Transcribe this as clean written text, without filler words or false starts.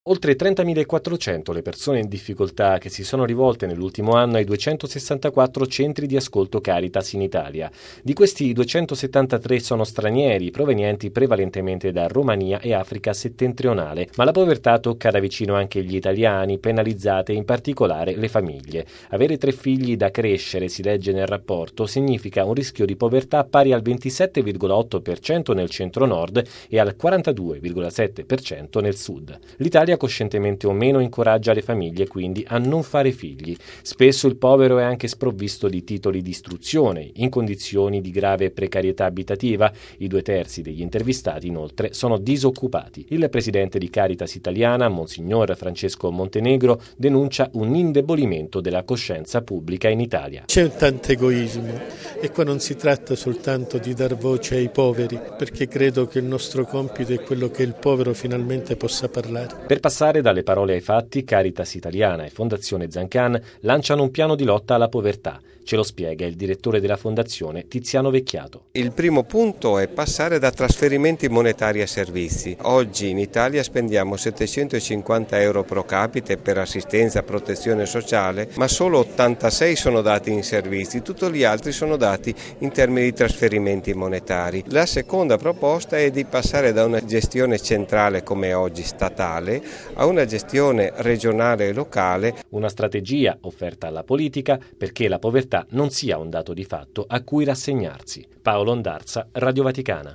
Oltre 30.400 le persone in difficoltà che si sono rivolte nell'ultimo anno ai 264 centri di ascolto Caritas in Italia. Di questi 273 sono stranieri, provenienti prevalentemente da Romania e Africa settentrionale, ma la povertà tocca da vicino anche gli italiani, penalizzate in particolare le famiglie. Avere 3 figli da crescere, si legge nel rapporto, significa un rischio di povertà pari al 27,8% nel centro-nord e al 42,7% nel sud. L'Italia coscientemente o meno incoraggia le famiglie quindi a non fare figli. Spesso il povero è anche sprovvisto di titoli di istruzione, in condizioni di grave precarietà abitativa. I 2/3 degli intervistati inoltre sono disoccupati. Il presidente di Caritas Italiana, Monsignor Francesco Montenegro, denuncia un indebolimento della coscienza pubblica in Italia. C'è tanto egoismo e qua non si tratta soltanto di dar voce ai poveri, perché credo che il nostro compito è quello che il povero finalmente possa parlare. Per passare dalle parole ai fatti, Caritas Italiana e Fondazione Zancan lanciano un piano di lotta alla povertà. Ce lo spiega il direttore della fondazione, Tiziano Vecchiato. Il primo punto è passare da trasferimenti monetari a servizi. Oggi in Italia spendiamo 750 euro pro capite per assistenza e protezione sociale, ma solo 86 sono dati in servizi, tutti gli altri sono dati in termini di trasferimenti monetari. La seconda proposta è di passare da una gestione centrale come oggi statale a una gestione regionale e locale. Una strategia offerta alla politica perché la povertà non sia un dato di fatto a cui rassegnarsi. Paolo Ondarza, Radio Vaticana.